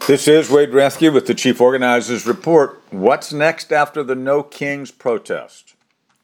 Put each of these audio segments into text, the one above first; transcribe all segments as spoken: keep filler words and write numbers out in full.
This is Wade Rathke with the Chief Organizers Report. What's next after the No Kings protest?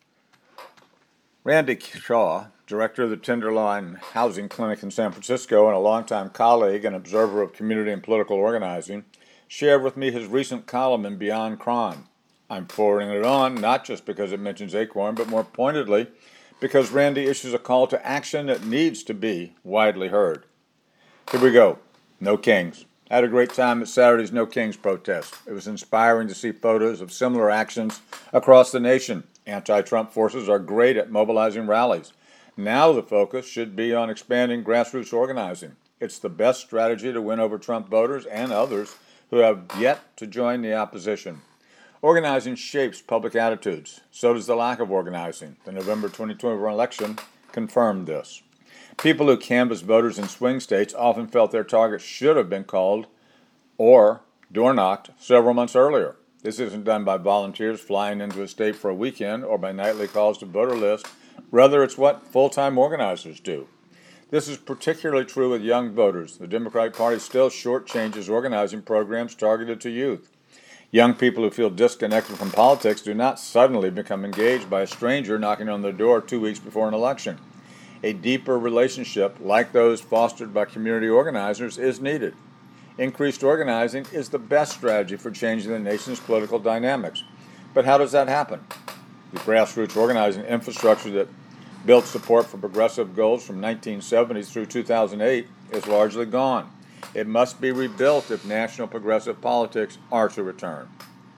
Randy Shaw, director of the Tenderloin Housing Clinic in San Francisco and a longtime colleague and observer of community and political organizing, shared with me his recent column in Beyond Crime. I'm forwarding it on not just because it mentions Acorn, but more pointedly because Randy issues a call to action that needs to be widely heard. Here we go. No Kings. I had a great time at Saturday's No Kings protest. It was inspiring to see photos of similar actions across the nation. Anti-Trump forces are great at mobilizing rallies. Now the focus should be on expanding grassroots organizing. It's the best strategy to win over Trump voters and others who have yet to join the opposition. Organizing shapes public attitudes. So does the lack of organizing. The November twenty twenty-one election confirmed this. People who canvassed voters in swing states often felt their targets should have been called or door-knocked several months earlier. This isn't done by volunteers flying into a state for a weekend or by nightly calls to voter lists. Rather, it's what full-time organizers do. This is particularly true with young voters. The Democratic Party still shortchanges organizing programs targeted to youth. Young people who feel disconnected from politics do not suddenly become engaged by a stranger knocking on their door two weeks before an election. A deeper relationship, like those fostered by community organizers, is needed. Increased organizing is the best strategy for changing the nation's political dynamics. But how does that happen? The grassroots organizing infrastructure that built support for progressive goals from nineteen seventies through two thousand eight is largely gone. It must be rebuilt if national progressive politics are to return.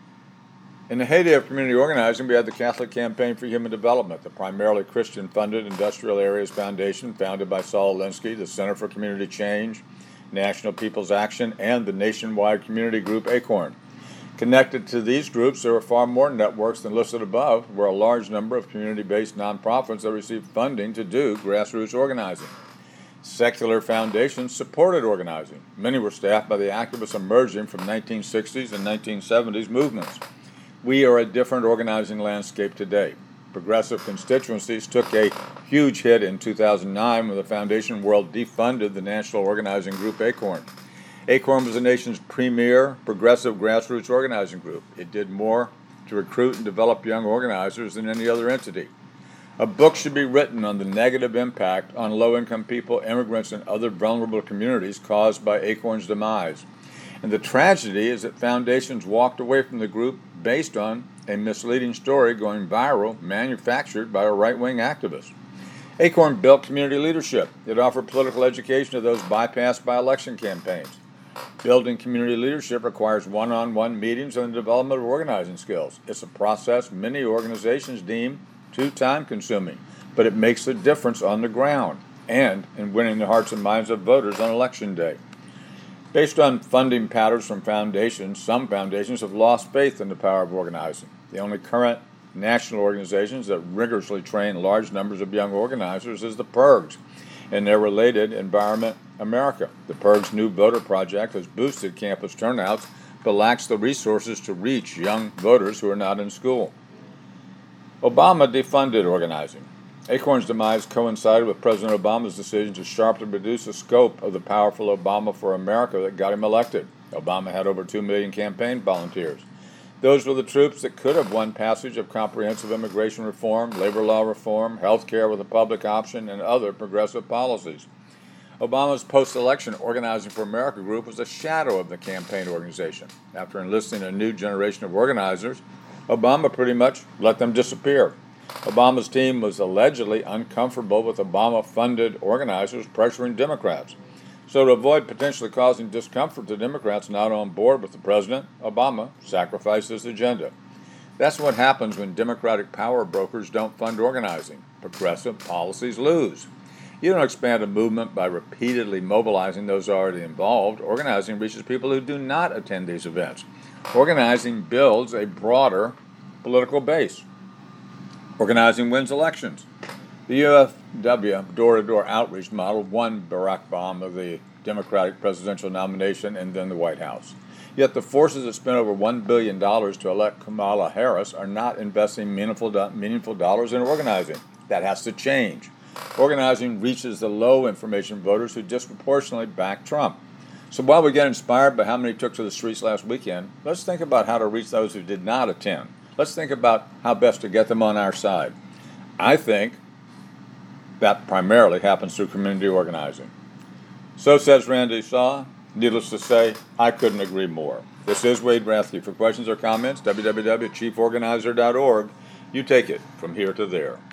In the heyday of community organizing, we had the Catholic Campaign for Human Development, the primarily Christian-funded Industrial Areas Foundation founded by Saul Alinsky, the Center for Community Change, National People's Action, and the nationwide community group Acorn. Connected to these groups, there are far more networks than listed above, where a large number of community-based nonprofits that receive funding to do grassroots organizing. Secular foundations supported organizing. Many were staffed by the activists emerging from nineteen sixties and nineteen seventies movements. We are a different organizing landscape today. Progressive constituencies took a huge hit in two thousand nine when the foundation world defunded the national organizing group Acorn. Acorn was the nation's premier progressive grassroots organizing group. It did more to recruit and develop young organizers than any other entity. A book should be written on the negative impact on low-income people, immigrants, and other vulnerable communities caused by Acorn's demise. And the tragedy is that foundations walked away from the group based on a misleading story going viral, manufactured by a right-wing activist. Acorn built community leadership. It offered political education to those bypassed by election campaigns. Building community leadership requires one-on-one meetings and the development of organizing skills. It's a process many organizations deem too time-consuming, but it makes a difference on the ground and in winning the hearts and minds of voters on Election Day. Based on funding patterns from foundations, some foundations have lost faith in the power of organizing. The only current national organizations that rigorously train large numbers of young organizers is the PIRGs and their related Environment America. The PIRG's New Voter Project has boosted campus turnouts but lacks the resources to reach young voters who are not in school. Obama defunded organizing. Acorn's demise coincided with President Obama's decision to sharply reduce the scope of the powerful Obama for America that got him elected. Obama had over two million campaign volunteers. Those were the troops that could have won passage of comprehensive immigration reform, labor law reform, health care with a public option, and other progressive policies. Obama's post-election Organizing for America group was a shadow of the campaign organization. After enlisting a new generation of organizers, Obama pretty much let them disappear. Obama's team was allegedly uncomfortable with Obama-funded organizers pressuring Democrats. So to avoid potentially causing discomfort to Democrats not on board with the president, Obama sacrificed his agenda. That's what happens when Democratic power brokers don't fund organizing. Progressive policies lose. You don't expand a movement by repeatedly mobilizing those already involved. Organizing reaches people who do not attend these events. Organizing builds a broader political base. Organizing wins elections. The U F W door-to-door outreach model won Barack Obama the Democratic presidential nomination and then the White House. Yet the forces that spent over one billion dollars to elect Kamala Harris are not investing meaningful, do- meaningful dollars in organizing. That has to change. Organizing reaches the low-information voters who disproportionately back Trump. So while we get inspired by how many took to the streets last weekend, let's think about how to reach those who did not attend. Let's think about how best to get them on our side. I think that primarily happens through community organizing. So says Randy Shaw. Needless to say, I couldn't agree more. This is Wade Rathke. For questions or comments, w w w dot chief organizer dot org. You take it from here to there.